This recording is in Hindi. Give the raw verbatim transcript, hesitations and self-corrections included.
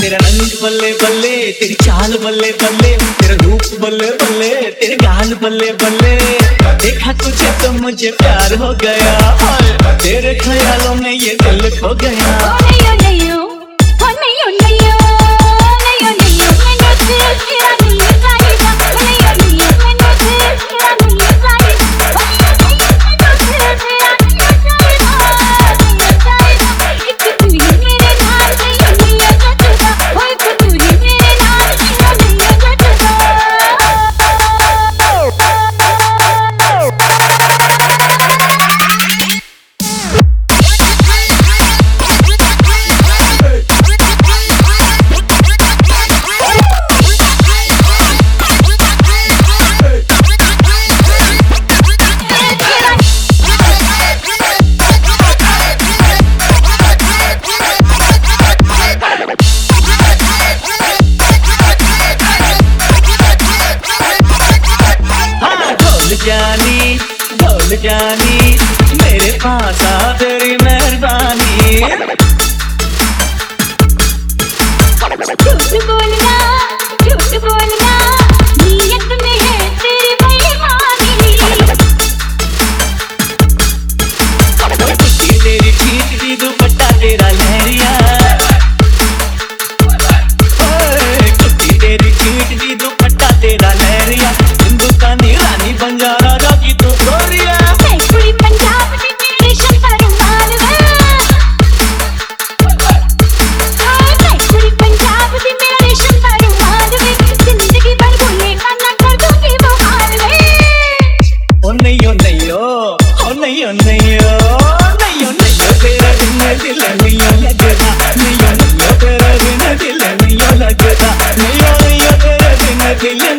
तेरा रंग बल्ले बल्ले, तेरी चाल बल्ले बल्ले, तेरा रूप बल्ले बल्ले, तेरे गाल बल्ले बल्ले। देखा तुझे तो मुझे प्यार हो गया, तेरे ख्यालों में ये दिल खो गया। ओ नहीं ओ नहीं ओ, ओ नहीं ओ नहीं ओ, नहीं ओ नहीं ओ, मैंने तेरा तेरा नहीं चाहिए। ओ नहीं ओ नहीं ओ, मैंने तेरा तेरा नहीं चाहिए। ओ नहीं ओ नहीं ओ, मैंने तेरा तेरा नहीं चाहिए। एक तू ही मेरे नाम से ये नहीं जचता, ओ एक तू ही मेरे नाम से ये नहीं जचता। जानी ढोल जानी मेरे पास आ तेरी मेहरबानी। झूठ बोलना झूठ बोलना नीयत में है तेरी बेईमानी। कुर्ती तेरी खींच दी दुपट्टा तेरा लहरिया, कुर्ती तेरी खींच दी दुपट्टा तेरा लहरिया। हिंदुस्तानी रानी बंजारा राजी तू गोरिया। मैं पूरी पंजाब की तेरी शंकर माल वे, मैं पूरी पंजाब की मेरे शंकर माल वे। जिंदगी भर भूले ना कर दूंगी वो हाल वे। ओ नहीं ओ नहीं ओ, ओ नहीं ओ नहीं ओ, नहीं ओ नहीं ओ, तेरा बिन दिल नहीं लगता, नहीं ओ नहीं ओ, तेरा बिन दिल नहीं लगता, नहीं ओ नहीं ओ, तेरा बिन दिल